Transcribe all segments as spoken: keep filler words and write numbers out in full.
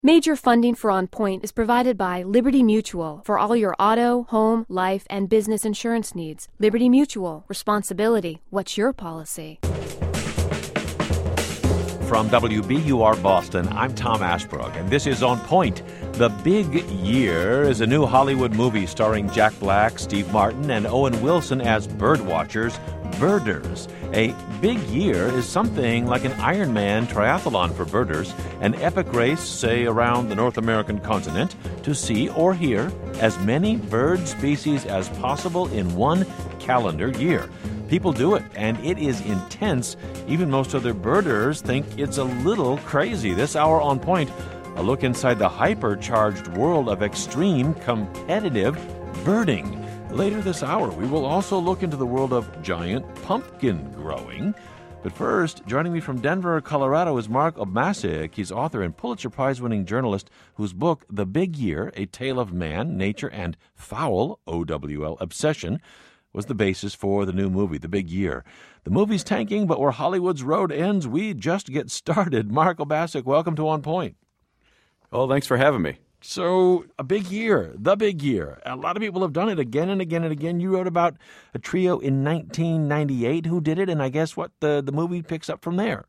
Major funding for On Point is provided by Liberty Mutual for all your auto, home, life, and business insurance needs. Liberty Mutual. Responsibility. What's your policy? From W B U R Boston, I'm Tom Ashbrook, and this is On Point. The Big Year is a new Hollywood movie starring Jack Black, Steve Martin, and Owen Wilson as birdwatchers, birders. A big year is something like an Ironman triathlon for birders, an epic race, say, around the North American continent to see or hear as many bird species as possible in one calendar year. People do it, and it is intense. Even most other birders think it's a little crazy. This hour on Point, a look inside the hyper-charged world of extreme competitive birding. Later this hour, we will also look into the world of giant pumpkin growing. But first, joining me from Denver, Colorado is Mark Obmasic. He's author and Pulitzer Prize-winning journalist whose book, The Big Year, A Tale of Man, Nature, and Fowl, O W L, Obsession, was the basis for the new movie, The Big Year. The movie's tanking, but where Hollywood's road ends, we just get started. Mark Obmasic, welcome to On Point. Oh, thanks for having me. So, a big year, the big year. A lot of people have done it again and again and again. You wrote about a trio in nineteen ninety-eight who did it, and I guess what the, the movie picks up from there.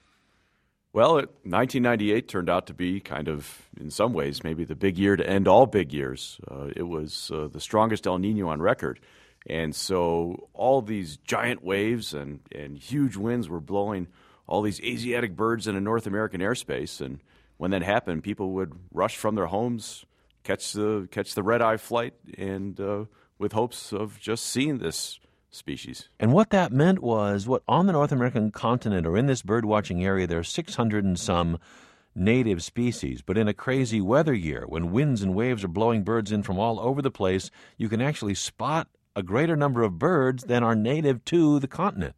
Well, it, nineteen ninety-eight turned out to be kind of, in some ways, maybe the big year to end all big years. Uh, it was uh, the strongest El Nino on record. And so all these giant waves and, and huge winds were blowing all these Asiatic birds into North American airspace, and when that happened, people would rush from their homes, catch the catch the red-eye flight, and uh, with hopes of just seeing this species. And what that meant was, what on the North American continent or in this bird-watching area, there are six hundred and some native species. But in a crazy weather year, when winds and waves are blowing birds in from all over the place, you can actually spot a greater number of birds than are native to the continent.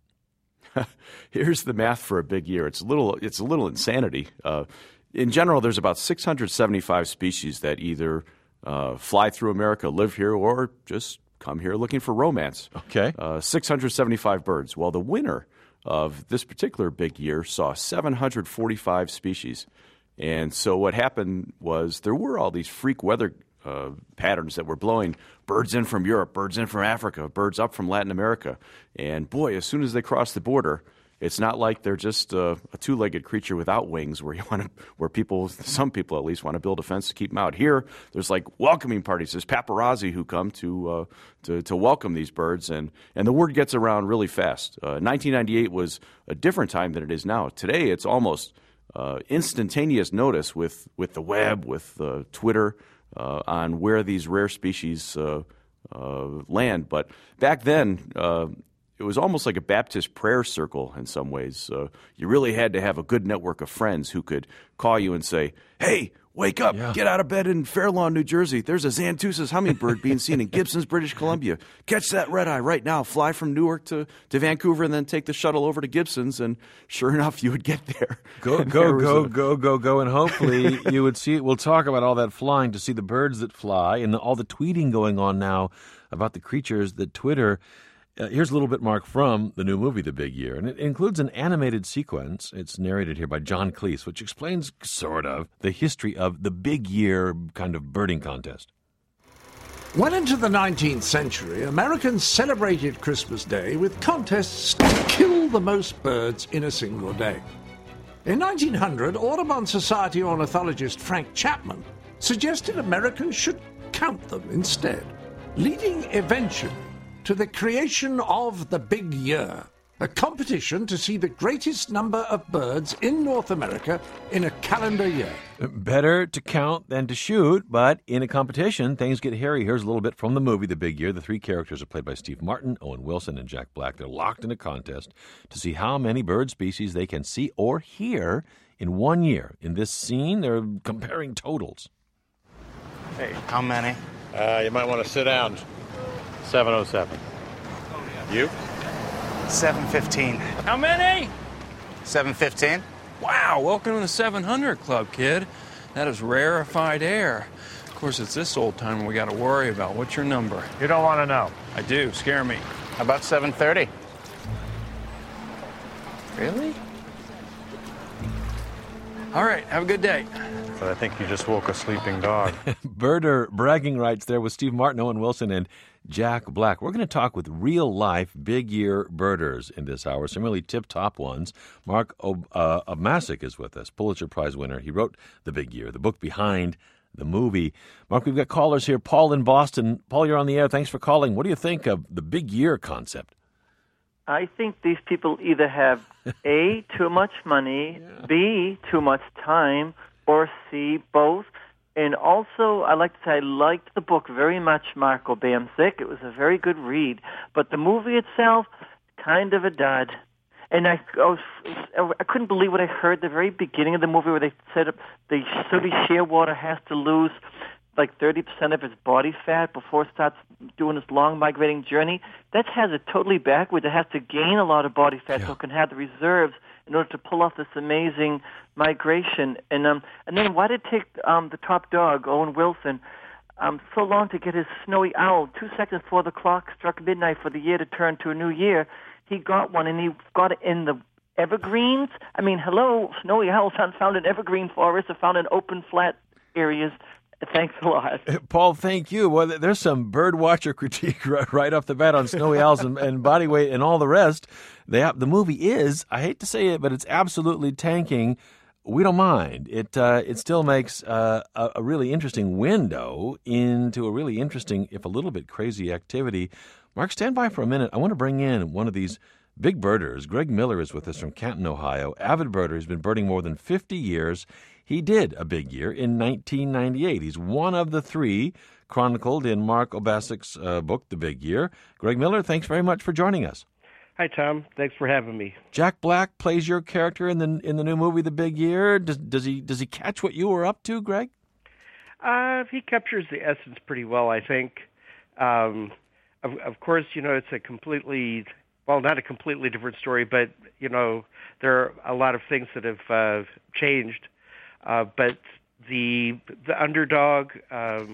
Here's the math for a big year. It's a little, it's a little insanity. Uh, In general, there's about six hundred seventy-five species that either uh, fly through America, live here, or just come here looking for romance. Okay. Uh, six hundred seventy-five birds. Well, the winner of this particular big year saw seven hundred forty-five species. And so what happened was there were all these freak weather uh, patterns that were blowing birds in from Europe, birds in from Africa, birds up from Latin America. And boy, as soon as they crossed the border, it's not like they're just uh, a two-legged creature without wings, where you want to, where people, some people at least, want to build a fence to keep them out. Here, there's like welcoming parties. There's paparazzi who come to uh, to, to welcome these birds, and, and the word gets around really fast. Uh, nineteen ninety-eight was a different time than it is now. Today, it's almost uh, instantaneous notice with with the web, with uh, Twitter, uh, on where these rare species uh, uh, land. But back then, Uh, it was almost like a Baptist prayer circle in some ways. Uh, you really had to have a good network of friends who could call you and say, hey, wake up, yeah. Get out of bed in Fair Lawn, New Jersey. There's a Xanthusis hummingbird being seen in Gibsons, British Columbia. Catch that red eye right now. Fly from Newark to, to Vancouver and then take the shuttle over to Gibsons. And sure enough, you would get there. Go, go, go, a... go, go, go. And hopefully you would see it. We'll talk about all that flying to see the birds that fly and the, all the tweeting going on now about the creatures that Twitter. Uh, here's a little bit, Mark, from the new movie, The Big Year, and it includes an animated sequence. It's narrated here by John Cleese, which explains, sort of, the history of the Big Year kind of birding contest. Well into the nineteenth century, Americans celebrated Christmas Day with contests to kill the most birds in a single day. In nineteen hundred, Audubon Society ornithologist Frank Chapman suggested Americans should count them instead, leading eventually to the creation of the Big Year, a competition to see the greatest number of birds in North America in a calendar year. Better to count than to shoot, but in a competition, things get hairy. Here's a little bit from the movie The Big Year. The three characters are played by Steve Martin, Owen Wilson, and Jack Black. They're locked in a contest to see how many bird species they can see or hear in one year. In this scene, they're comparing totals. Hey, how many? Uh, you might want to sit down. seven oh seven. You? seven fifteen. How many? seven fifteen. Wow, welcome to the seven hundred Club, kid. That is rarefied air. Of course, it's this old time when we got to worry about. What's your number? You don't want to know. I do. Scare me. How about seven thirty? Really? All right, have a good day. but I think you just woke a sleeping dog. Birder bragging rights there with Steve Martin, Owen Wilson, and Jack Black. We're going to talk with real-life big-year birders in this hour, some really tip-top ones. Mark Ob- uh, Obmasic is with us, Pulitzer Prize winner. He wrote The Big Year, the book behind the movie. Mark, we've got callers here. Paul in Boston. Paul, you're on the air. Thanks for calling. What do you think of the big year concept? I think these people either have A, too much money, yeah. B, too much time, or C, both. And also, I like to say I liked the book very much, Mark Obamsick. It was a very good read. But the movie itself, kind of a dud. And I, I, was, I couldn't believe what I heard at the very beginning of the movie where they said the sooty shearwater has to lose like thirty percent of its body fat before it starts doing this long migrating journey. That has it totally backwards. It has to gain a lot of body fat yeah. so it can have the reserves in order to pull off this amazing migration. And um, and then why did it take um, the top dog, Owen Wilson, um, so long to get his snowy owl? Two seconds before the clock struck midnight for the year to turn to a new year, he got one, and he got it in the evergreens. I mean, hello, snowy owls aren't found in evergreen forests. They're found in open, flat areas. Thanks a lot. Paul, thank you. Well, there's some bird watcher critique right, right off the bat on snowy owls and, and body weight and all the rest. They, the movie is, I hate to say it, but it's absolutely tanking. We don't mind. It uh, it still makes uh, a, a really interesting window into a really interesting, if a little bit crazy activity. Mark, stand by for a minute. I want to bring in one of these big birders. Greg Miller is with us from Canton, Ohio. Avid birder. He's been birding more than fifty years. He did a big year in nineteen ninety-eight. He's one of the three chronicled in Mark Obasic's uh, book, The Big Year. Greg Miller, thanks very much for joining us. Hi, Tom. Thanks for having me. Jack Black plays your character in the in the new movie, The Big Year. Does, does he does he catch what you were up to, Greg? Uh, he captures the essence pretty well, I think. Um, of, of course, you know, it's a completely, well, not a completely different story, but, you know, there are a lot of things that have uh, changed. Uh, but the the underdog, um,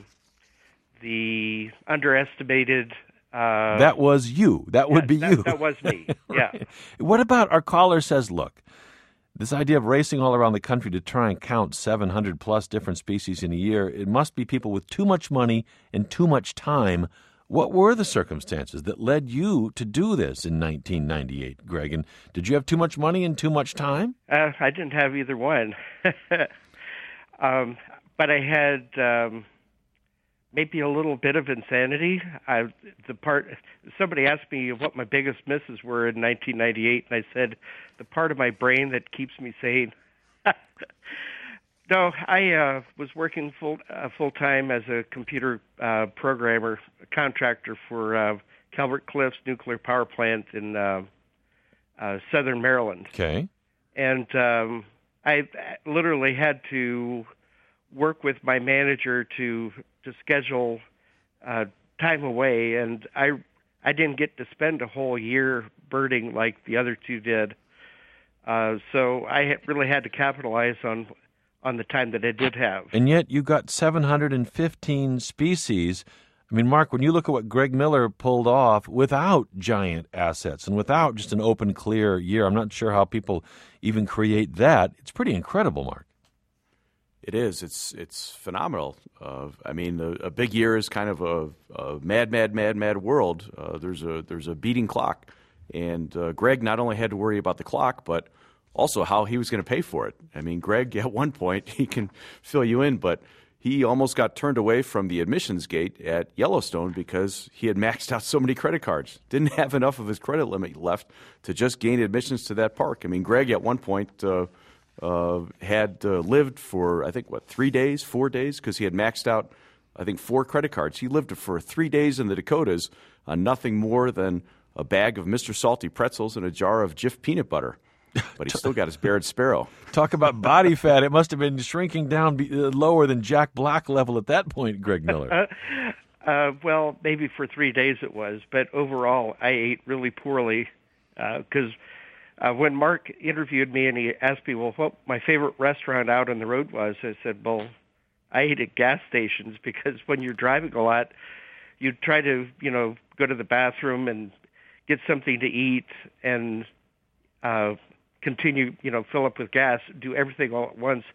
the underestimated. Uh, that was you. That would yeah, be that, you. That was me. Right. Yeah. What about our caller says, look, this idea of racing all around the country to try and count seven hundred plus different species in a year, it must be people with too much money and too much time. What were the circumstances that led you to do this in nineteen ninety-eight, Greg? And did you have too much money and too much time? Uh, I didn't have either one. um, but I had um, maybe a little bit of insanity. I, the part somebody asked me what my biggest misses were in nineteen ninety-eight, and I said the part of my brain that keeps me sane. No, I uh, was working full uh, full time as a computer uh, programmer, a contractor for uh, Calvert Cliffs nuclear power plant in uh, uh, southern Maryland. Okay, and um, I literally had to work with my manager to to schedule uh, time away, and I I didn't get to spend a whole year birding like the other two did. Uh, so I really had to capitalize on. on the time that I did have. And yet you got seven hundred fifteen species. I mean, Mark, when you look at what Greg Miller pulled off without giant assets and without just an open, clear year, I'm not sure how people even create that. It's pretty incredible, Mark. It is. It's it's phenomenal. Uh, I mean, a, a big year is kind of a, a mad, mad, mad, mad world. Uh, there's a there's a beating clock. And uh, Greg not only had to worry about the clock, but also how he was going to pay for it. I mean, Greg, at one point, he can fill you in, but he almost got turned away from the admissions gate at Yellowstone because he had maxed out so many credit cards. Didn't have enough of his credit limit left to just gain admissions to that park. I mean, Greg, at one point, uh, uh, had uh, lived for, I think, what, three days, four days? Because he had maxed out, I think, four credit cards. He lived for three days in the Dakotas on nothing more than a bag of Mister Salty pretzels and a jar of Jif peanut butter. But he still got his Barrett Sparrow. Talk about body fat. It must have been shrinking down be, uh, lower than Jack Black level at that point, Greg Miller. uh, well, maybe for three days it was. But overall, I ate really poorly because uh, uh, when Mark interviewed me and he asked me, well, what my favorite restaurant out on the road was, I said, well, I ate at gas stations because when you're driving a lot, you try to, you know, go to the bathroom and get something to eat and uh continue, you know, fill up with gas, do everything all at once,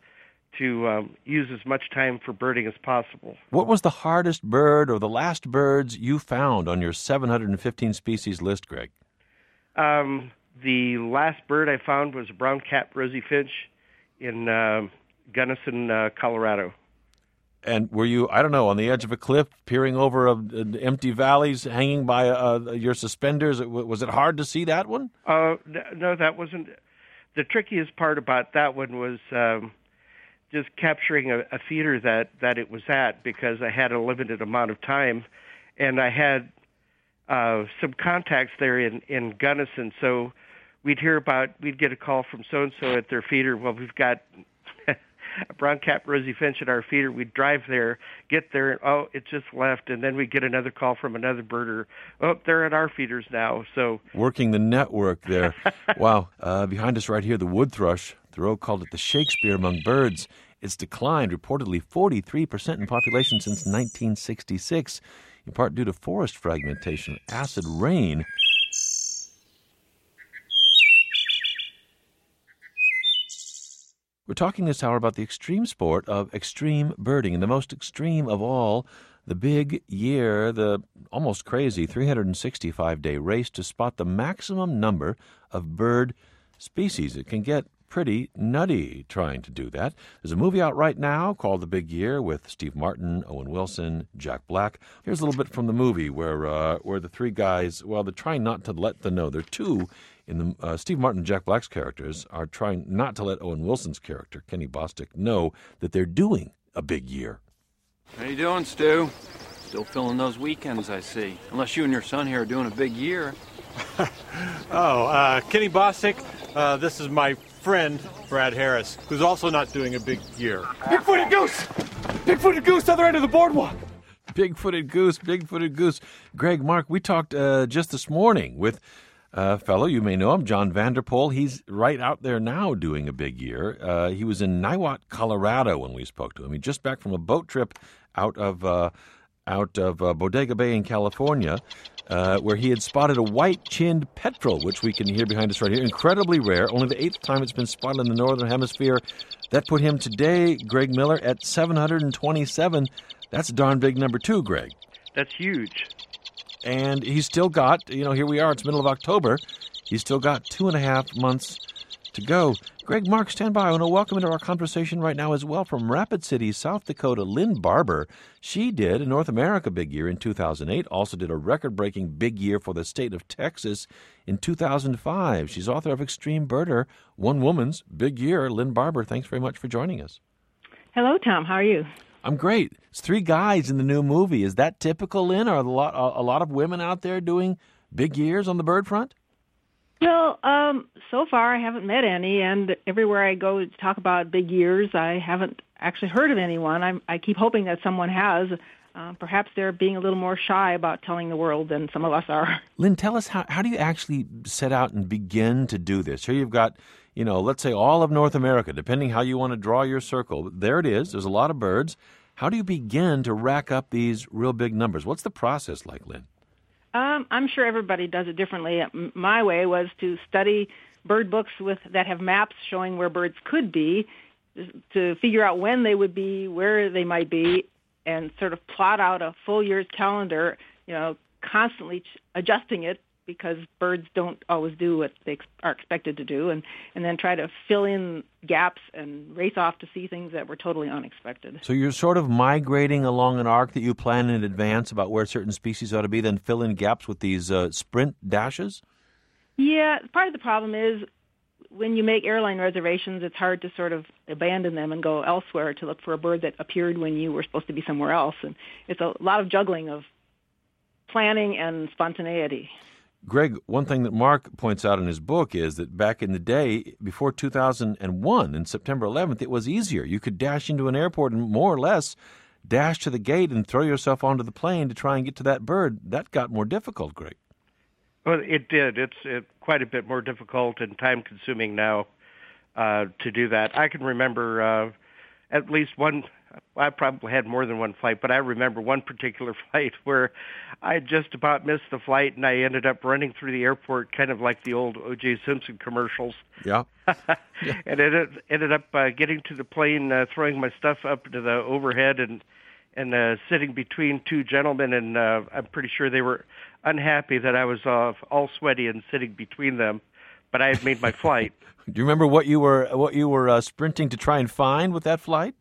to um, use as much time for birding as possible. What was the hardest bird or the last birds you found on your seven hundred fifteen species list, Greg? Um, the last bird I found was a brown-capped rosy finch in uh, Gunnison, uh, Colorado. And were you, I don't know, on the edge of a cliff, peering over a, a, empty valleys, hanging by uh, your suspenders? Was it hard to see that one? Uh, no, that wasn't. The trickiest part about that one was um, just capturing a, a feeder that, that it was at, because I had a limited amount of time, and I had uh, some contacts there in, in Gunnison. So we'd hear about, we'd get a call from so-and-so at their feeder. Well, we've got a brown-capped rosy finch at our feeder. We'd drive there, get there, and, oh, it just left, and then we'd get another call from another birder. Oh, they're at our feeders now. So working the network there. Wow. Uh, behind us right here, the wood thrush. Thoreau called it the Shakespeare among birds. It's declined reportedly forty-three percent in population since nineteen sixty-six, in part due to forest fragmentation, acid rain. We're talking this hour about the extreme sport of extreme birding, and the most extreme of all, the big year, the almost crazy three hundred sixty-five day race to spot the maximum number of bird species. It can get pretty nutty trying to do that. There's a movie out right now called The Big Year with Steve Martin, Owen Wilson, Jack Black. Here's a little bit from the movie where uh, where the three guys, well, they're trying not to let them know. They're two in the uh, Steve Martin and Jack Black's characters are trying not to let Owen Wilson's character, Kenny Bostic, know that they're doing a big year. How you doing, Stu? Still filling those weekends, I see. Unless you and your son here are doing a big year. oh, uh, Kenny Bostic, uh, this is my friend, Brad Harris, who's also not doing a big year. Big-footed goose! Big-footed goose, other end of the boardwalk! Big-footed goose, big-footed goose. Greg, Mark, we talked uh, just this morning with a fellow, you may know him, John Vanderpool. He's right out there now doing a big year. Uh, he was in Niwot, Colorado when we spoke to him. He's just back from a boat trip out of uh, out of uh, Bodega Bay in California, uh, where he had spotted a white-chinned petrel, which we can hear behind us right here. Incredibly rare, only the eighth time it's been spotted in the Northern Hemisphere. That put him today, Greg Miller, at seven hundred twenty-seven. That's a darn big number two, Greg. That's huge. And he's still got, you know, here we are, it's middle of October. He's still got two and a half months to go. Greg, Mark, stand by. I want to welcome into our conversation right now as well from Rapid City, South Dakota, Lynn Barber. She did a North America big year in two thousand eight, also did a record-breaking big year for the state of Texas in two thousand five. She's author of Extreme Birder, One Woman's Big Year. Lynn Barber, thanks very much for joining us. Hello, Tom. How are you? I'm great. It's three guys in the new movie. Is that typical, Lynn? Are a lot, a lot of women out there doing big years on the bird front? Well, um, so far I haven't met any, and everywhere I go to talk about big years, I haven't actually heard of anyone. I'm, I keep hoping that someone has. Uh, perhaps they're being a little more shy about telling the world than some of us are. Lynn, tell us, how, how do you actually set out and begin to do this? Here you've got, you know, let's say all of North America, depending how you want to draw your circle. There it is. There's a lot of birds. How do you begin to rack up these real big numbers? What's the process like, Lynn? Um, I'm sure everybody does it differently. My way was to study bird books with that have maps showing where birds could be, to figure out when they would be, where they might be, and sort of plot out a full year's calendar, you know, constantly adjusting it because birds don't always do what they are expected to do, and, and then try to fill in gaps and race off to see things that were totally unexpected. So you're sort of migrating along an arc that you plan in advance about where certain species ought to be, then fill in gaps with these uh, sprint dashes? Yeah, part of the problem is when you make airline reservations, it's hard to sort of abandon them and go elsewhere to look for a bird that appeared when you were supposed to be somewhere else. And it's a lot of juggling of planning and spontaneity. Greg, one thing that Mark points out in his book is that back in the day, before two thousand one, in September eleventh, it was easier. You could dash into an airport and more or less dash to the gate and throw yourself onto the plane to try and get to that bird. That got more difficult, Greg. Well, it did. It's it, quite a bit more difficult and time-consuming now uh, to do that. I can remember uh, at least one I probably had more than one flight, but I remember one particular flight where I just about missed the flight, and I ended up running through the airport, kind of like the old O J Simpson commercials. Yeah. And it ended up uh, getting to the plane, uh, throwing my stuff up to the overhead, and and uh, sitting between two gentlemen, and uh, I'm pretty sure they were unhappy that I was uh, all sweaty and sitting between them, but I had made my flight. Do you remember what you were what you were uh, sprinting to try and find with that flight?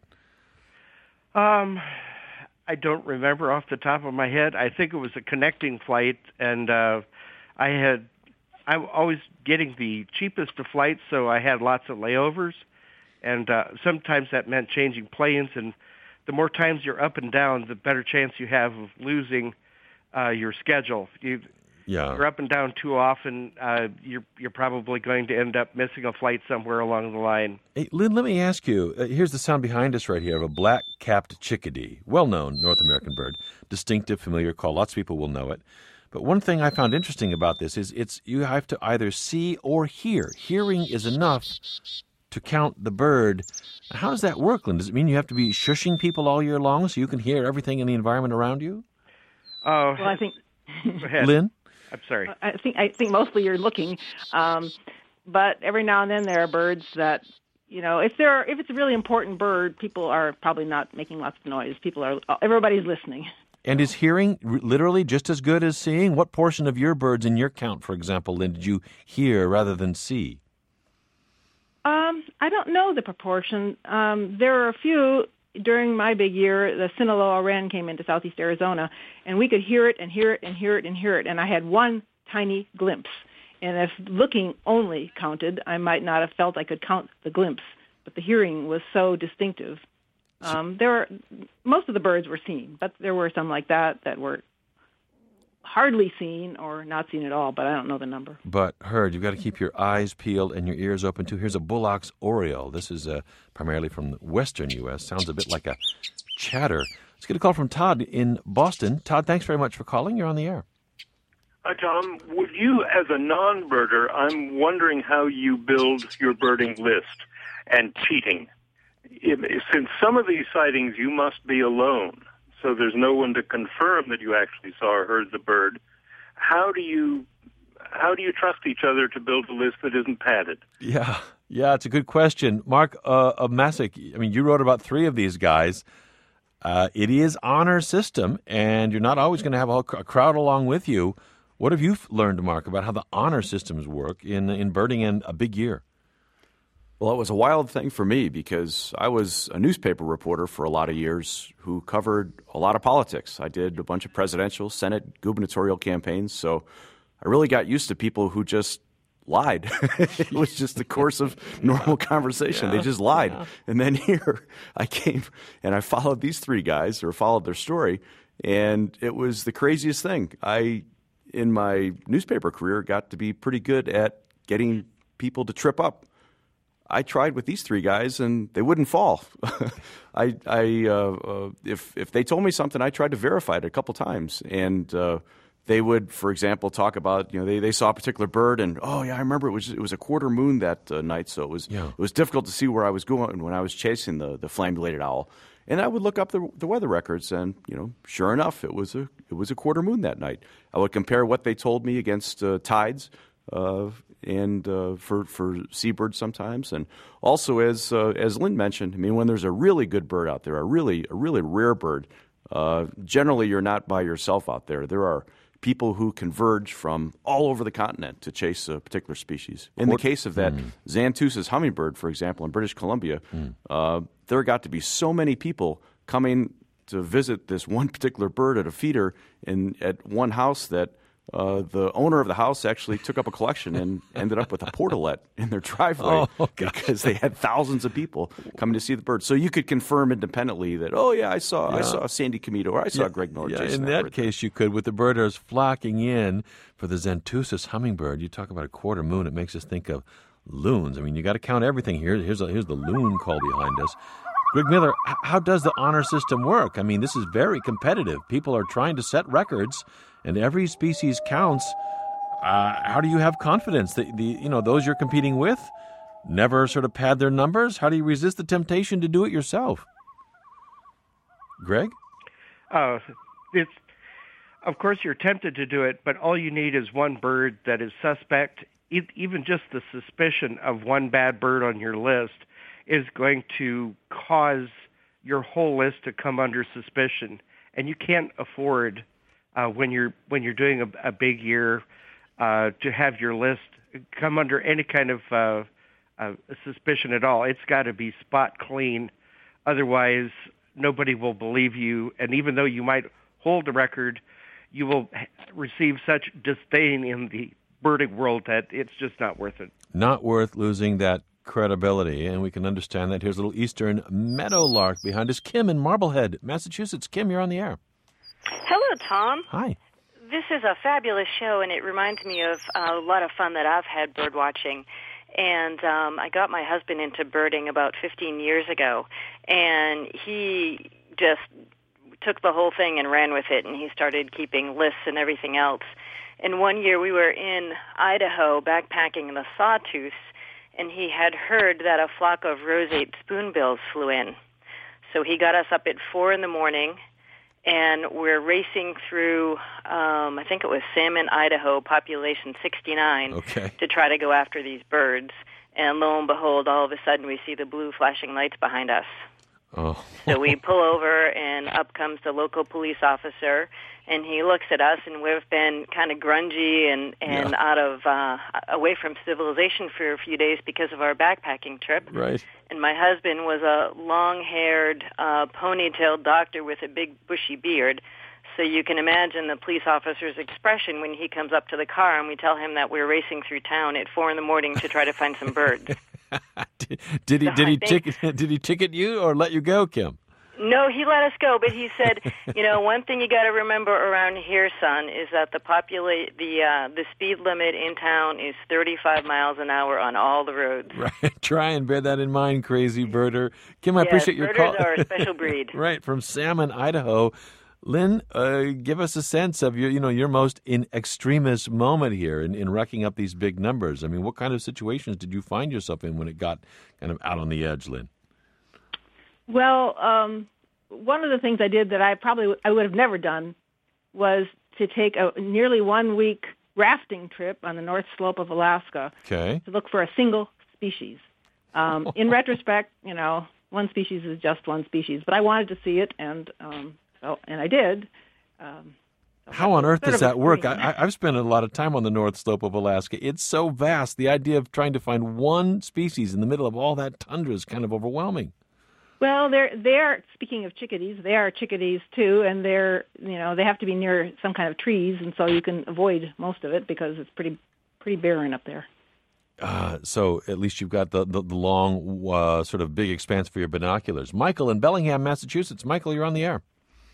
Um, I don't remember off the top of my head. I think it was a connecting flight, and uh, I had I'm always getting the cheapest of flights, so I had lots of layovers, and uh, sometimes that meant changing planes. And the more times you're up and down, the better chance you have of losing uh, your schedule. You, Yeah. You're up and down too often, uh, you're you're probably going to end up missing a flight somewhere along the line. Hey, Lynn, let me ask you, uh, here's the sound behind us right here of a black-capped chickadee, well-known North American bird, distinctive, familiar call. Lots of people will know it. But one thing I found interesting about this is it's you have to either see or hear. Hearing is enough to count the bird. How does that work, Lynn? Does it mean you have to be shushing people all year long so you can hear everything in the environment around you? Oh, well, I think... Go ahead. Lynn? I'm sorry. I think I think mostly you're looking, um, but every now and then there are birds that, you know, if they're if it's a really important bird, people are probably not making lots of noise. People are everybody's listening. And is hearing r- literally just as good as seeing? What portion of your birds in your count, for example, Lynn, did you hear rather than see? Um, I don't know the proportion. Um, there are a few. During my big year, the Sinaloa wren came into southeast Arizona, and we could hear it and hear it and hear it and hear it, and I had one tiny glimpse. And if looking only counted, I might not have felt I could count the glimpse, but the hearing was so distinctive. Um, there were most of the birds were seen, but there were some like that that were hardly seen or not seen at all, but I don't know the number. But heard, you've got to keep your eyes peeled and your ears open, too. Here's a Bullocks oriole. This is uh, primarily from the western U S Sounds a bit like a chatter. Let's get a call from Todd in Boston. Todd, thanks very much for calling. You're on the air. Hi, Tom. Would you, as a non-birder, I'm wondering how you build your birding list and cheating. If, since some of these sightings you must be alone, so there's no one to confirm that you actually saw or heard the bird. How do you how do you trust each other to build a list that isn't padded? Yeah, yeah, it's a good question. Mark uh, of Masick, I mean, you wrote about three of these guys. Uh, it is honor system, and you're not always going to have a, a crowd along with you. What have you learned, Mark, about how the honor systems work in, in birding in a big year? Well, it was a wild thing for me because I was a newspaper reporter for a lot of years who covered a lot of politics. I did a bunch of presidential, Senate, gubernatorial campaigns, so I really got used to people who just lied. It was just the course of normal conversation. Yeah, they just lied. yeah. And then here I came and I followed these three guys or followed their story, and it was the craziest thing. I, in my newspaper career, got to be pretty good at getting people to trip up. I tried with these three guys, and they wouldn't fall. I, I uh, uh, if if they told me something, I tried to verify it a couple times, and uh, they would, for example, talk about you know they, they saw a particular bird, and oh yeah, I remember it was it was a quarter moon that uh, night, so it was Yeah. it was difficult to see where I was going when I was chasing the the flame-bladed owl. And I would look up the the weather records, and you know, sure enough, it was a it was a quarter moon that night. I would compare what they told me against uh, tides. Uh, and uh, for for seabirds sometimes, and also as uh, as Lynn mentioned, I mean, when there's a really good bird out there, a really a really rare bird, uh, generally you're not by yourself out there. There are people who converge from all over the continent to chase a particular species. In the case of that Mm. Xanthusis hummingbird, for example, in British Columbia, Mm. uh, there got to be so many people coming to visit this one particular bird at a feeder in at one house that. Uh, the owner of the house actually took up a collection and ended up with a portalet in their driveway Oh, because they had thousands of people coming to see the bird. So you could confirm independently that, oh yeah, I saw I Yeah. saw Sandy Comito or I saw Yeah, Greg Miller yeah, chasing in that that bird. case, you could, with the birders flocking in for the Xanthusis hummingbird. You talk about a quarter moon, it makes us think of loons. I mean, you got to count everything here. Here's a, here's the loon call behind us. Greg Miller, h- how does the honor system work? I mean, this is very competitive. People are trying to set records, and every species counts. Uh, how do you have confidence that the you know those you're competing with never sort of pad their numbers? How do you resist the temptation to do it yourself? Greg? Uh, it's of course you're tempted to do it, but all you need is one bird that is suspect. E- even just the suspicion of one bad bird on your list is going to cause your whole list to come under suspicion, and you can't afford uh, when you're when you're doing a, a big year uh, to have your list come under any kind of uh, uh, suspicion at all. It's got to be spot clean, otherwise nobody will believe you. And even though you might hold the record, you will receive such disdain in the birding world that it's just not worth it. Not worth losing that credibility, and we can understand that. Here's a little eastern meadowlark behind us. Kim in Marblehead, Massachusetts. Kim, you're on the air. Hello, Tom. Hi. This is a fabulous show, and it reminds me of uh, a lot of fun that I've had bird watching. And um, I got my husband into birding about fifteen years ago, and he just took the whole thing and ran with it, and he started keeping lists and everything else. And one year we were in Idaho backpacking in the Sawtooths, and he had heard that a flock of roseate spoonbills flew in. So he got us up at four in the morning, and we're racing through, um, I think it was Salmon, Idaho, population sixty-nine, okay. to try to go after these birds. And lo and behold, all of a sudden we see the blue flashing lights behind us. Oh. So we pull over, and up comes the local police officer, and he looks at us, and we've been kind of grungy and, and Yeah. out of uh, away from civilization for a few days because of our backpacking trip. Right. And my husband was a long-haired, uh, ponytailed doctor with a big bushy beard. So you can imagine the police officer's expression when he comes up to the car and we tell him that we're racing through town at four in the morning to try to find some birds. did, did he So did I he think- ticket did he ticket you or let you go, Kim? No, he let us go, but he said, you know, one thing you got to remember around here, son, is that the popula- the uh, the speed limit in town is thirty-five miles an hour on all the roads. Right. Try and bear that in mind, crazy birder. Kim, I Yes, appreciate your call. birders are a special breed. Right, from Salmon, Idaho. Lynn, uh, give us a sense of your, you know, your most in extremis moment here in, in racking up these big numbers. I mean, what kind of situations did you find yourself in when it got kind of out on the edge, Lynn? Well, um, one of the things I did that I probably I would have never done was to take a nearly one week rafting trip on the North Slope of Alaska Okay. to look for a single species. Um, in retrospect, you know, one species is just one species, but I wanted to see it, and um, so and I did. Um, How on earth sort does of that work? extreme. I, I've spent a lot of time on the North Slope of Alaska. It's so vast. The idea of trying to find one species in the middle of all that tundra is kind of overwhelming. Well, they're they're speaking of chickadees, they are chickadees too, and they're you know they have to be near some kind of trees, and so you can avoid most of it because it's pretty pretty barren up there. Uh, so at least you've got the, the, the long, uh, sort of big expanse for your binoculars. Michael in Bellingham, Massachusetts. Michael, you're on the air.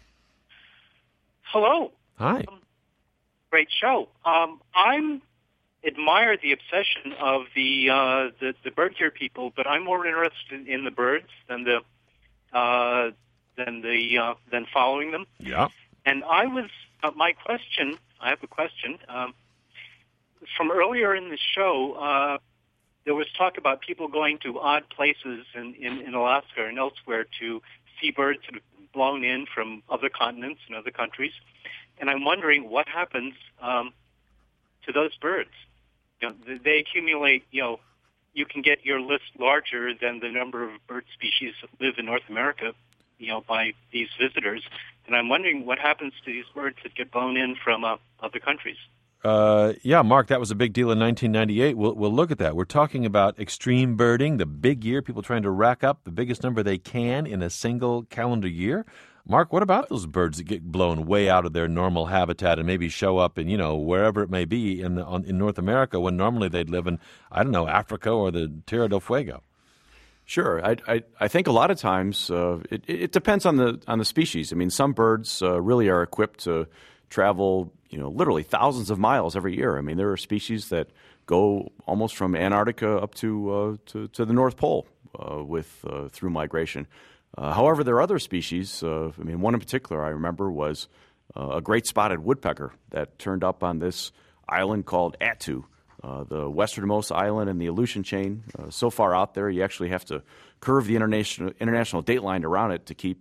Hello. Hi. Great show. Um, I'm admire the obsession of the, uh, the the bird care people, but I'm more interested in the birds than the uh, than the uh, than following them. Yeah. And I was uh, my question. I have a question. Um, from earlier in the show, uh, there was talk about people going to odd places in, in, in Alaska and elsewhere to see birds that have blown in from other continents and other countries. And I'm wondering what happens um, to those birds. You know, they accumulate, you know, you can get your list larger than the number of bird species that live in North America, you know, by these visitors. And I'm wondering what happens to these birds that get blown in from uh, other countries. Uh, yeah, Mark, that was a big deal in nineteen ninety-eight. We'll, we'll look at that. We're talking about extreme birding, the big year, people trying to rack up the biggest number they can in a single calendar year. Mark, what about those birds that get blown way out of their normal habitat and maybe show up in, you know, wherever it may be in the, on, in North America when normally they'd live in, I don't know, Africa or the Tierra del Fuego? Sure. I, I, I think a lot of times uh, it, it depends on the on the species. I mean, some birds uh, really are equipped to travel, you know, literally thousands of miles every year. I mean, there are species that go almost from Antarctica up to uh, to, to the North Pole uh, with uh, through migration. Uh, however, there are other species. Uh, I mean, one in particular I remember was uh, a great spotted woodpecker that turned up on this island called Attu, uh, the westernmost island in the Aleutian chain. Uh, so far out there, you actually have to curve the international international date line around it to keep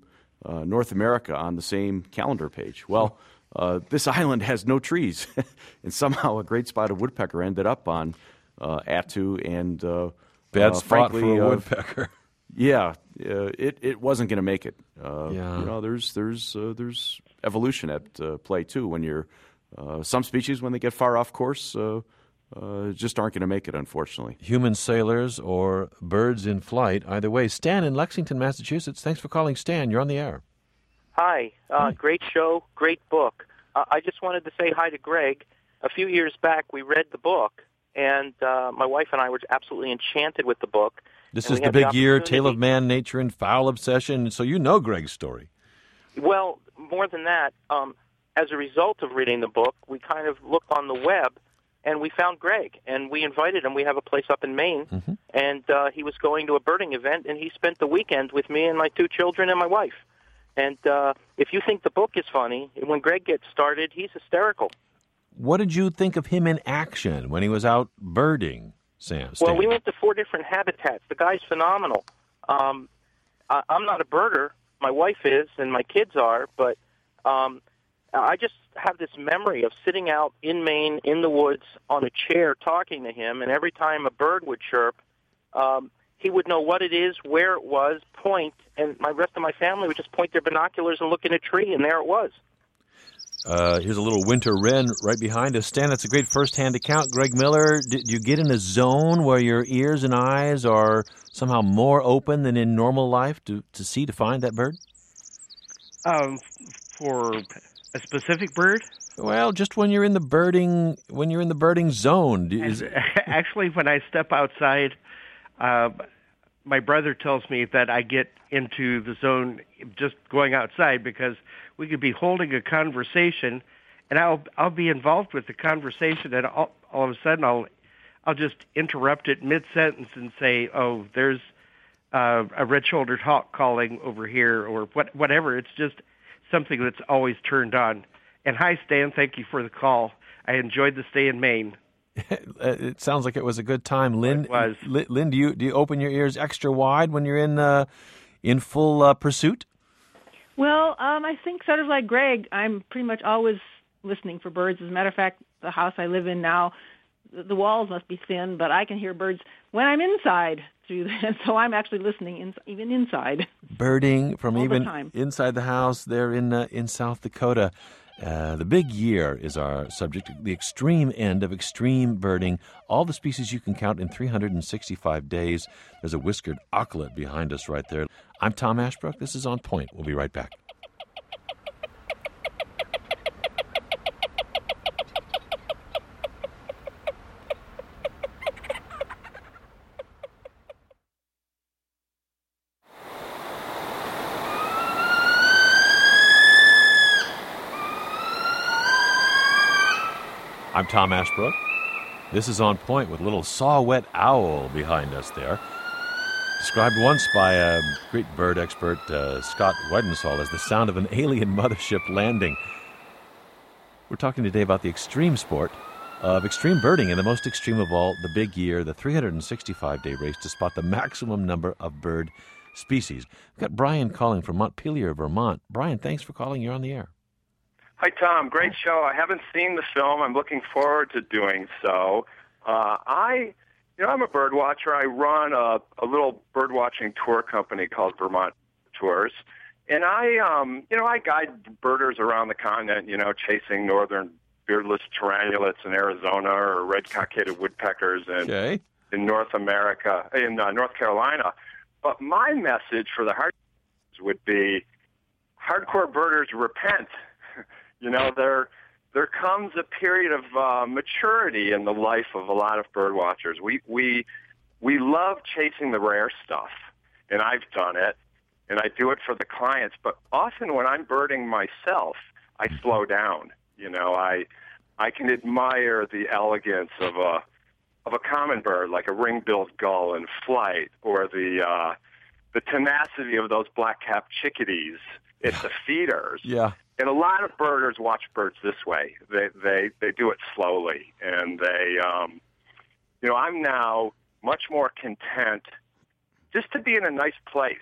uh, North America on the same calendar page. Well, uh, this island has no trees, and somehow a great spotted woodpecker ended up on uh, Attu, and uh, bad uh, spot frankly, for a uh, woodpecker. Yeah, uh, it it wasn't going to make it. Uh, Yeah. You know, there's there's uh, there's evolution at uh, play too. When you're uh, some species, when they get far off course, uh, uh, just aren't going to make it, unfortunately. Human sailors or birds in flight, either way. Stan in Lexington, Massachusetts. Thanks for calling, Stan. You're on the air. Hi. Uh, great show, great book. Uh, I just wanted to say hi to Greg. A few years back, we read the book, and uh, my wife and I were absolutely enchanted with the book. This And is we the had big year, opportunity- Tale of Man, Nature, and Fowl Obsession. So you know Greg's story. Well, more than that, um, as a result of reading the book, we kind of looked on the web, and we found Greg, and we invited him. We have a place up in Maine, Mm-hmm. and uh, he was going to a birding event, and he spent the weekend with me and my two children and my wife. And uh, if you think the book is funny, when Greg gets started, he's hysterical. What did you think of him in action when he was out birding, Sam? Stan? Well, we went to four different habitats. The guy's phenomenal. Um, I, I'm not a birder. My wife is, and my kids are, but um, I just have this memory of sitting out in Maine in the woods on a chair talking to him, and every time a bird would chirp, um, he would know what it is, where it was, point, and my rest of my family would just point their binoculars and look in a tree, and there it was. Uh, here's a little winter wren right behind us. Stan, that's a great first-hand account. Greg Miller, did you get in a zone where your ears and eyes are somehow more open than in normal life to, to see, to find that bird? Um, for a specific bird? Well, just when you're in the birding, when you're in the birding zone. do- Is, Actually, when I step outside, uh, my brother tells me that I get into the zone just going outside because we could be holding a conversation, and I'll I'll be involved with the conversation, and all, all of a sudden I'll I'll just interrupt it mid sentence and say, "Oh, there's uh, a red-shouldered hawk calling over here," or what whatever. It's just something that's always turned on. And hi, Stan. Thank you for the call. I enjoyed the stay in Maine. it sounds like it was a good time. Lynn, It was. Lynn, Lynn, do you do you open your ears extra wide when you're in uh, in full uh, pursuit? Well, um, I think sort of like Greg, I'm pretty much always listening for birds. As a matter of fact, the house I live in now, the, the walls must be thin, but I can hear birds when I'm inside through that. So I'm actually listening in, even inside. Birding from All the even time. inside the house there in uh, in South Dakota. Uh, the big year is our subject, the extreme end of extreme birding. All the species you can count in three hundred sixty-five days. There's a whiskered auklet behind us right there. I'm Tom Ashbrook. This is On Point. We'll be right back. I'm Tom Ashbrook. This is On Point with little saw-whet owl behind us there. Described once by a great bird expert, uh, Scott Weidenthal, as the sound of an alien mothership landing. We're talking today about the extreme sport of extreme birding, and the most extreme of all, the big year, the three hundred sixty-five day race to spot the maximum number of bird species. We've got Brian calling from Montpelier, Vermont. Brian, thanks for calling. You're on the air. Hi, Tom. Great show. I haven't seen the film. I'm looking forward to doing so. Uh, I, you know, I'm a bird watcher. I run a, a little bird watching tour company called Vermont Tours, and I, um, you know, I guide birders around the continent. You know, chasing northern beardless tarannulates in Arizona or red cockaded woodpeckers in Okay. in North America, in uh, North Carolina. But my message for the hardcore would be, hardcore birders, repent. You know, there there comes a period of uh, maturity in the life of a lot of bird watchers. We we we love chasing the rare stuff, and I've done it, and I do it for the clients. But often when I'm birding myself, I slow down. You know, I I can admire the elegance of a of a common bird like a ring-billed gull in flight, or the uh, the tenacity of those black-capped chickadees at the feeders. Yeah. And a lot of birders watch birds this way. They they they do it slowly, and they, um, you know, I'm now much more content just to be in a nice place.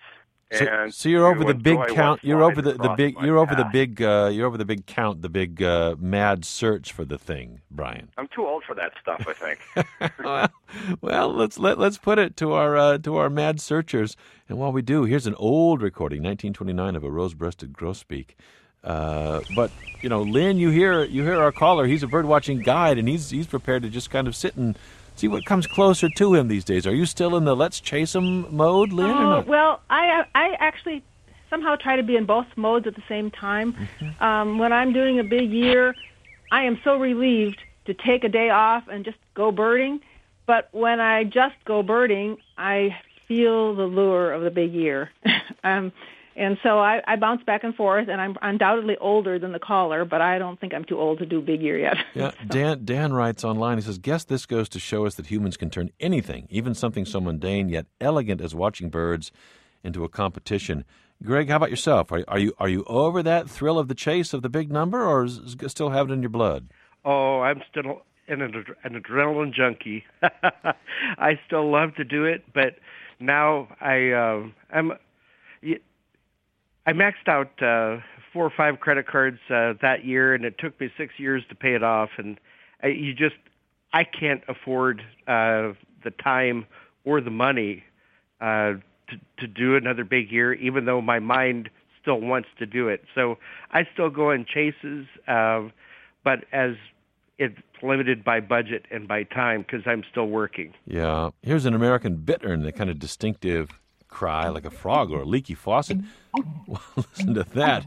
So, and so you're over to the big enjoy count. what You're over flies the, the across big. my You're over the path. big. Uh, you're over the big count. The big uh, mad search for the thing, Brian. I'm too old for that stuff, I think. well, well, let's let let's put it to our uh, to our mad searchers. And while we do, here's an old recording, nineteen twenty-nine, of a rose-breasted grosbeak. Uh, but you know, Lynn, you hear you hear our caller. He's a bird watching guide, and he's he's prepared to just kind of sit and see what comes closer to him these days. Are you still in the let's chase 'em mode, Lynn? or Oh, not? well, I I actually somehow try to be in both modes at the same time. Mm-hmm. Um, when I'm doing a big year, I am so relieved to take a day off and just go birding. But when I just go birding, I feel the lure of the big year. um, and so I, I bounce back and forth, and I'm undoubtedly older than the caller, but I don't think I'm too old to do big year yet. Yeah, Dan Dan writes online, he says, guess this goes to show us that humans can turn anything, even something so mundane yet elegant as watching birds, into a competition. Greg, how about yourself? Are, are you are you over that thrill of the chase of the big number, or is, is still have it in your blood? Oh, I'm still an, ad- an adrenaline junkie. I still love to do it, but now I uh, I'm I maxed out uh, four or five credit cards uh, that year, and it took me six years to pay it off. And I, you just I can't afford uh, the time or the money uh, to to do another big year, even though my mind still wants to do it. So I still go in chases, uh, but as it's limited by budget and by time because I'm still working. Yeah. Here's an American bittern, the kind of distinctive cry like a frog or a leaky faucet. Well, listen to that.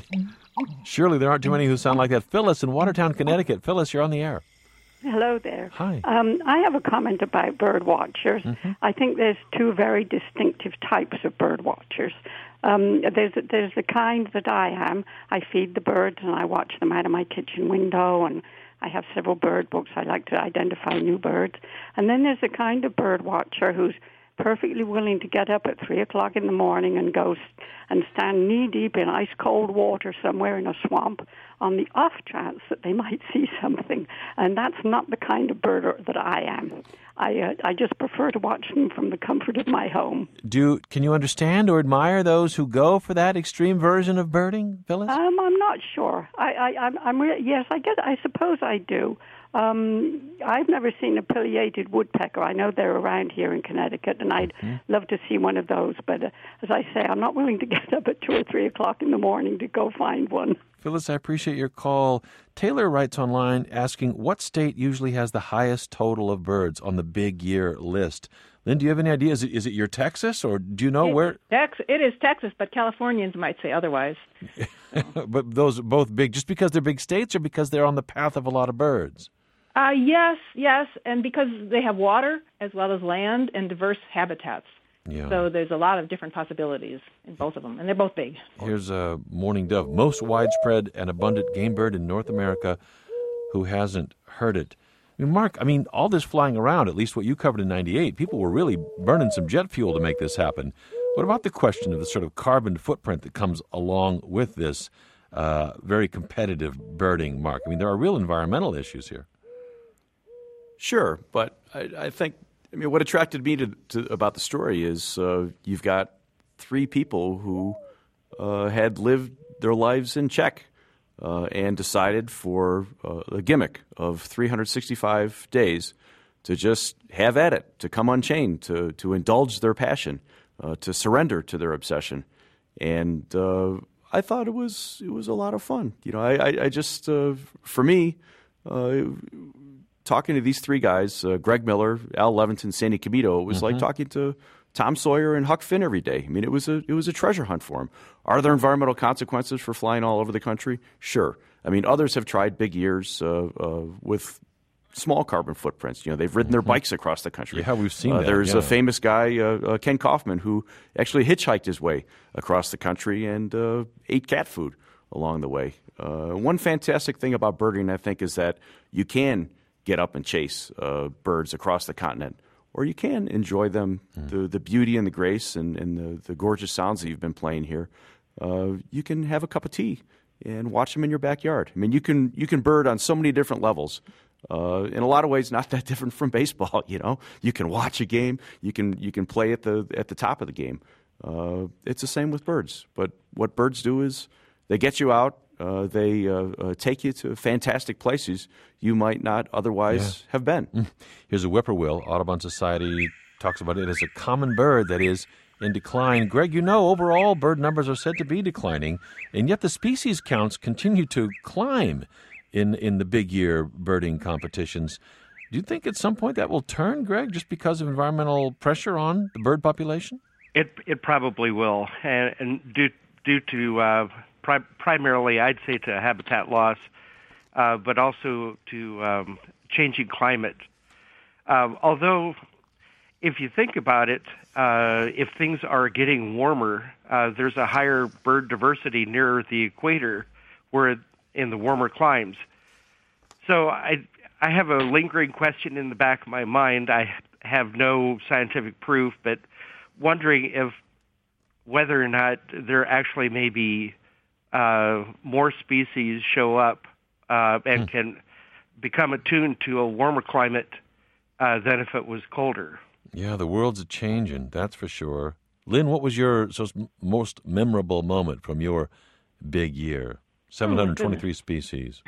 Surely there aren't too many who sound like that. Phyllis in Watertown, Connecticut. Phyllis, you're on the air. Hello there. Hi. Um, I have a comment about bird watchers. Mm-hmm. I think there's two very distinctive types of bird watchers. Um, there's there's the kind that I am. I feed the birds and I watch them out of my kitchen window, and I have several bird books. I like to identify new birds. And then there's the kind of bird watcher who's perfectly willing to get up at three o'clock in the morning and go st- and stand knee-deep in ice-cold water somewhere in a swamp on the off chance that they might see something. And that's not the kind of birder that I am. I uh, I just prefer to watch them from the comfort of my home. Do Can you understand or admire those who go for that extreme version of birding, Phyllis? Um, I'm not sure. I, I, I'm, I'm re- yes, I guess I suppose I do. Um, I've never seen a pileated woodpecker. I know they're around here in Connecticut, and I'd mm-hmm. love to see one of those. But uh, as I say, I'm not willing to get up at two or three o'clock in the morning to go find one. Phyllis, I appreciate your call. Taylor writes online asking, what state usually has the highest total of birds on the big year list? Lynn, do you have any idea? Is it, is it your Texas, or do you know it, where? Tex- it is Texas, but Californians might say otherwise. But those are both big, just because they're big states or because they're on the path of a lot of birds? Uh, yes, yes, and because they have water as well as land and diverse habitats. Yeah. So there's a lot of different possibilities in both of them, and they're both big. Here's a mourning dove, most widespread and abundant game bird in North America. Who hasn't heard it? I mean, Mark, I mean, all this flying around, at least what you covered in ninety-eight, people were really burning some jet fuel to make this happen. What about the question of the sort of carbon footprint that comes along with this uh, very competitive birding, Mark? I mean, there are real environmental issues here. Sure, but I, I think, I mean, what attracted me to, to about the story is uh, you've got three people who uh, had lived their lives in check uh, and decided for uh, a gimmick of three hundred sixty-five days to just have at it, to come unchained, to, to indulge their passion, uh, to surrender to their obsession. And uh, I thought it was it was a lot of fun. You know, I, I, I just, uh, for me, uh, talking to these three guys, uh, Greg Miller, Al Levinson, Sandy Comito, it was mm-hmm. like talking to Tom Sawyer and Huck Finn every day. I mean, it was a it was a treasure hunt for them. Are there environmental consequences for flying all over the country? Sure. I mean, others have tried big years uh, uh, with small carbon footprints. You know, they've ridden mm-hmm. their bikes across the country. Yeah, we've seen uh, that. There's yeah. a famous guy, uh, uh, Ken Kaufman, who actually hitchhiked his way across the country and uh, ate cat food along the way. Uh, one fantastic thing about birding, I think, is that you can get up and chase uh, birds across the continent, or you can enjoy them, mm. the the beauty and the grace and, and the, the gorgeous sounds that you've been playing here. Uh, you can have a cup of tea and watch them in your backyard. I mean, you can you can bird on so many different levels. Uh, in a lot of ways, not that different from baseball. You know, you can watch a game, you can you can play at the at the top of the game. uh, it's the same with birds. But what birds do is they get you out. Uh, they uh, uh, take you to fantastic places you might not otherwise Yeah. have been. Here's a whippoorwill. Audubon Society talks about it as a common bird that is in decline. Greg, you know, overall bird numbers are said to be declining, and yet the species counts continue to climb in, in the big year birding competitions. Do you think at some point that will turn, Greg, just because of environmental pressure on the bird population? It it probably will, and, and due due to uh, pri- primarily, I'd say, to habitat loss, uh, but also to um, changing climate. Um, although, if you think about it, uh, if things are getting warmer, uh, there's a higher bird diversity nearer the equator, where in the warmer climes. So I I have a lingering question in the back of my mind. I have no scientific proof, but wondering if whether or not there actually may be uh, more species show up uh, and Hmm. can become attuned to a warmer climate uh, than if it was colder. Yeah, the world's a changing, that's for sure. Lynn, what was your so, most memorable moment from your big year? seven hundred twenty-three species.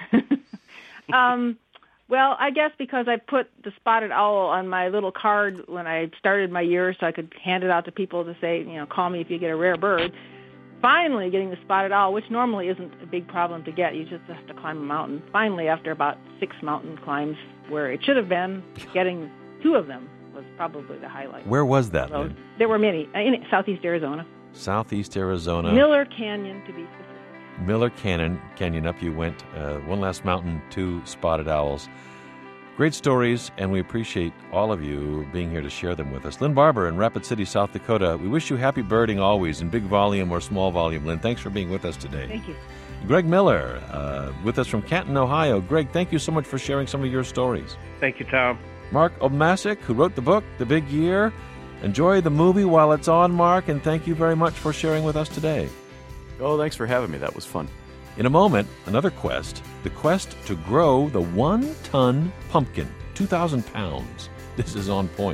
Um, well, I guess because I put the spotted owl on my little card when I started my year so I could hand it out to people to say, you know, call me if you get a rare bird. Finally getting the spotted owl, which normally isn't a big problem to get. You just have to climb a mountain. Finally, after about six mountain climbs where it should have been, getting two of them was probably the highlight. Where was that, So Lynn? there were many. Uh, In southeast Arizona. Southeast Arizona. Miller Canyon, to be specific. Miller Canyon, Canyon up you went. Uh, one last mountain, two spotted owls. Great stories, and we appreciate all of you being here to share them with us. Lynn Barber in Rapid City, South Dakota. We wish you happy birding always, in big volume or small volume. Lynn, thanks for being with us today. Thank you. Greg Miller, uh, with us from Canton, Ohio. Greg, thank you so much for sharing some of your stories. Thank you, Tom. Mark Obmasic, who wrote the book, The Big Year. Enjoy the movie while it's on, Mark, and thank you very much for sharing with us today. Oh, thanks for having me. That was fun. In a moment, another quest, the quest to grow the one-ton pumpkin, two thousand pounds. This is On Point.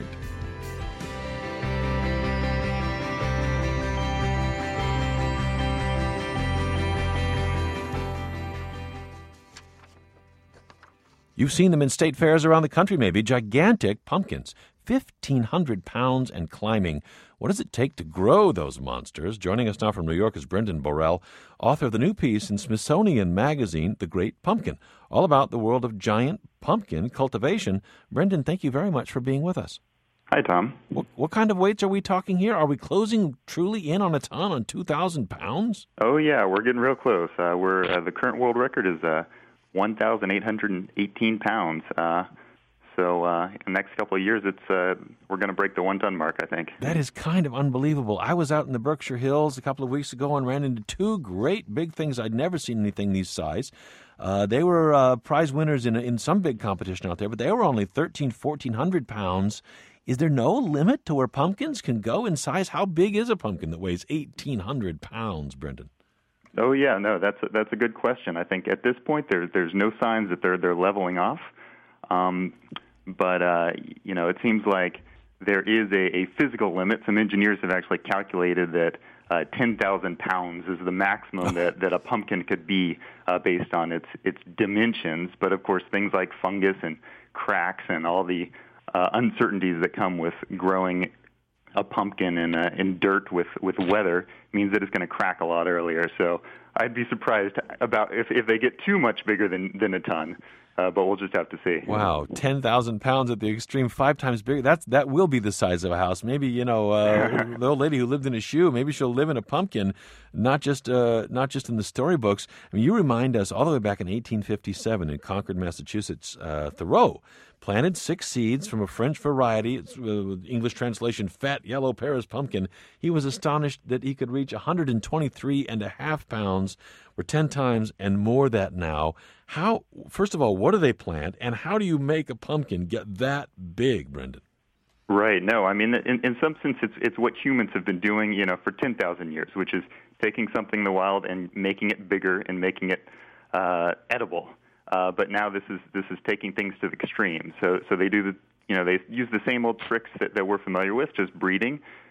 You've seen them in state fairs around the country, maybe. Gigantic pumpkins, fifteen hundred pounds and climbing. What does it take to grow those monsters? Joining us now from New York is Brendan Borrell, author of the new piece in Smithsonian Magazine, The Great Pumpkin, all about the world of giant pumpkin cultivation. Brendan, thank you very much for being with us. Hi, Tom. What, what kind of weights are we talking here? Are we closing truly in on a ton, on two thousand pounds? Oh, yeah, we're getting real close. Uh, we're uh, the current world record is uh, one thousand eight hundred eighteen pounds. Uh, so uh, in the next couple of years, it's uh, we're going to break the one-ton mark, I think. That is kind of unbelievable. I was out in the Berkshire Hills a couple of weeks ago and ran into two great big things. I'd never seen anything these size. Uh, they were uh, prize winners in in some big competition out there, but they were only thirteen, fourteen hundred pounds. Is there no limit to where pumpkins can go in size? How big is a pumpkin that weighs eighteen hundred pounds, Brendan? Oh, yeah, no, that's a, that's a good question. I think at this point there, there's no signs that they're they're leveling off. Um, but, uh, you know, it seems like there is a, a physical limit. Some engineers have actually calculated that uh, ten thousand pounds is the maximum that, that a pumpkin could be uh, based on its its dimensions. But, of course, things like fungus and cracks and all the uh, uncertainties that come with growing a pumpkin in uh, in dirt with, with weather means that it's going to crack a lot earlier. So I'd be surprised about if, if they get too much bigger than, than a ton. Uh, but we'll just have to see. Wow, ten thousand pounds at the extreme, five times bigger. That's That will be the size of a house. Maybe, you know, uh, the old lady who lived in a shoe, maybe she'll live in a pumpkin, not just uh, not just in the storybooks. I mean, you remind us all the way back in eighteen fifty-seven in Concord, Massachusetts, uh, Thoreau planted six seeds from a French variety, it's, uh, English translation, fat yellow Paris pumpkin. He was astonished that he could reach one hundred twenty-three and a half pounds, or ten times and more that now. How, first of all, what do they plant, and how do you make a pumpkin get that big, Brendan? Right. No, I mean, in, in some sense, it's it's what humans have been doing, you know, for ten thousand years, which is taking something in the wild and making it bigger and making it uh, edible. Uh, but now this is this is taking things to the extreme. So so they do the you know they use the same old tricks that, that we're familiar with, just breeding,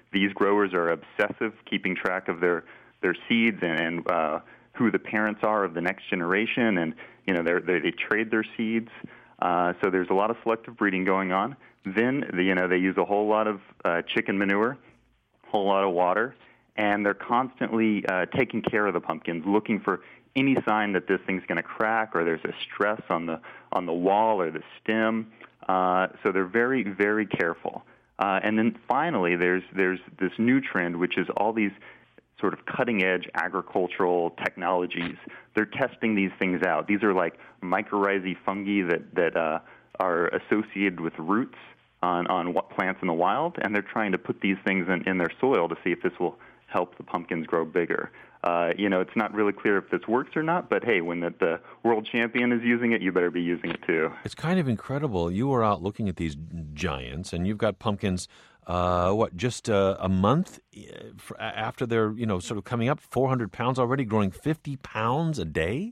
these growers are obsessive, keeping track of their, their seeds and, and uh, who the parents are of the next generation, and you know they they trade their seeds. Uh, so there's a lot of selective breeding going on. Then you know they use a whole lot of uh, chicken manure, a whole lot of water, and they're constantly uh, taking care of the pumpkins, looking for any sign that this thing's going to crack or there's a stress on the on the wall or the stem. Uh, so they're very very careful. Uh, and then finally, there's there's this new trend, which is all these sort of cutting-edge agricultural technologies. They're testing these things out. These are like mycorrhizae fungi that, that uh, are associated with roots on, on what plants in the wild, and they're trying to put these things in, in their soil to see if this will help the pumpkins grow bigger. Uh, you know, it's not really clear if this works or not, but hey, when the, the world champion is using it, you better be using it too. It's kind of incredible. You were out looking at these giants, and you've got pumpkins Uh, what, just uh, a month after they're, you know, sort of coming up, four hundred pounds already, growing fifty pounds a day?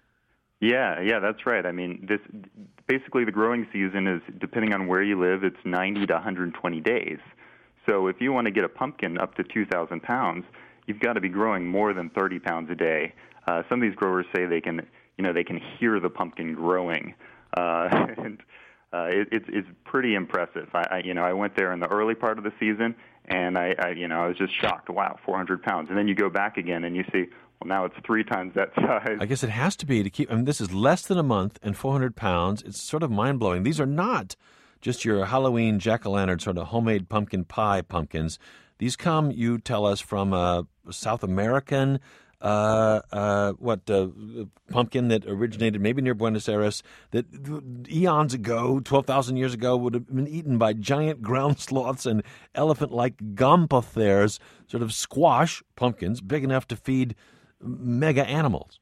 Yeah, yeah, that's right. I mean, this basically the growing season is, depending on where you live, it's ninety to one hundred twenty days. So if you want to get a pumpkin up to two thousand pounds, you've got to be growing more than thirty pounds a day. Uh, some of these growers say they can, you know, they can hear the pumpkin growing. Uh, and Uh, it, it's it's pretty impressive. I, I you know I went there in the early part of the season, and I, I you know I was just shocked. Wow, four hundred pounds, and then you go back again and you see, well, now it's three times that size. I guess it has to be to keep. I mean, this is less than a month and four hundred pounds. It's sort of mind blowing. These are not just your Halloween jack-o'-lantern sort of homemade pumpkin pie pumpkins. These come, you tell us, from a South American. Uh, uh, what, uh, pumpkin that originated maybe near Buenos Aires that eons ago, twelve thousand years ago, would have been eaten by giant ground sloths and elephant-like gompotheres, sort of squash pumpkins big enough to feed mega animals.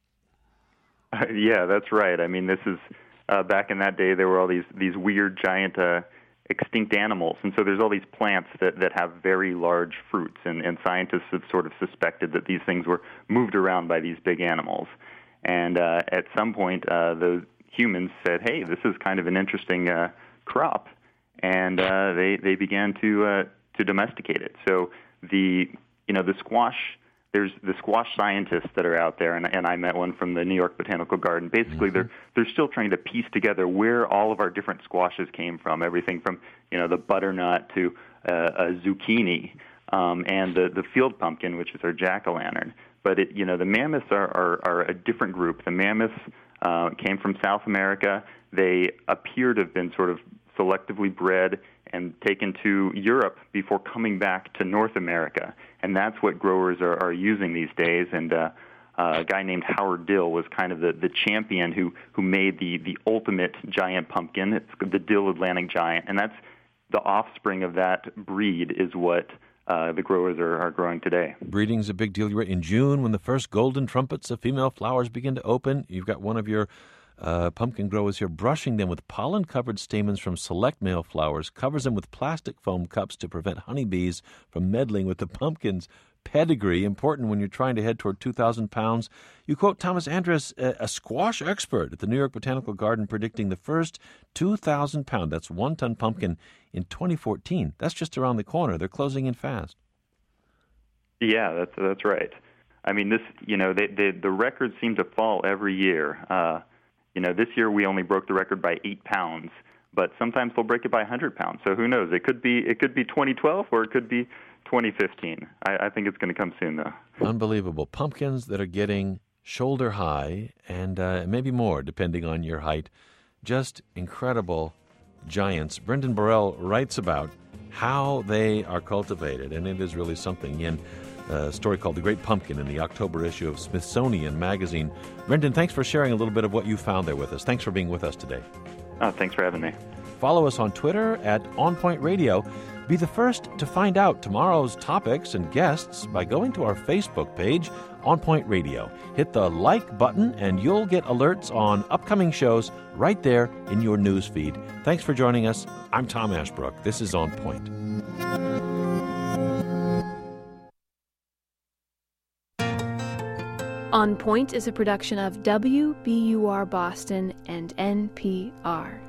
Uh, yeah, that's right. I mean, this is, uh, back in that day, there were all these, these weird giant uh, extinct animals. And so there's all these plants that, that have very large fruits, and, and scientists have sort of suspected that these things were moved around by these big animals. And uh, at some point, uh, the humans said, hey, this is kind of an interesting uh, crop, and uh, they, they began to uh, to domesticate it. So the, you know, the squash, there's the squash scientists that are out there, and, and I met one from the New York Botanical Garden. Basically, mm-hmm. they're they're still trying to piece together where all of our different squashes came from, everything from, you know, the butternut to uh, a zucchini, um, and the, the field pumpkin, which is our jack-o'-lantern. But, it, you know, the mammoths are, are, are a different group. The mammoths uh, came from South America. They appear to have been sort of selectively bred and taken to Europe before coming back to North America. And that's what growers are, are using these days. And uh, uh, a guy named Howard Dill was kind of the, the champion who, who made the, the ultimate giant pumpkin. It's the Dill Atlantic Giant. And that's the offspring of that breed is what uh, the growers are, are growing today. Breeding's a big deal. You're right. In June, when the first golden trumpets of female flowers begin to open, you've got one of your Uh, pumpkin growers here brushing them with pollen-covered stamens from select male flowers, covers them with plastic foam cups to prevent honeybees from meddling with the pumpkin's pedigree, important when you're trying to head toward two thousand pounds. You quote Thomas Andrus, a, a squash expert at the New York Botanical Garden, predicting the first two thousand pound, that's one-ton pumpkin, in twenty fourteen. That's just around the corner. They're closing in fast. Yeah, that's that's right. I mean, this, you know, they, they, the records seem to fall every year. Uh You know, this year we only broke the record by eight pounds, but sometimes they'll break it by one hundred pounds. So who knows? It could be it could be twenty twelve or it could be twenty fifteen. I, I think it's going to come soon, though. Unbelievable. Pumpkins that are getting shoulder high and uh, maybe more, depending on your height. Just incredible giants. Brendan Burrell writes about how they are cultivated, and it is really something. In a story called The Great Pumpkin in the October issue of Smithsonian Magazine. Brendan, thanks for sharing a little bit of what you found there with us. Thanks for being with us today. Oh, thanks for having me. Follow us on Twitter at On Point Radio. Be the first to find out tomorrow's topics and guests by going to our Facebook page, On Point Radio. Hit the like button and you'll get alerts on upcoming shows right there in your news feed. Thanks for joining us. I'm Tom Ashbrook. This is On Point. On Point is a production of W B U R Boston and N P R.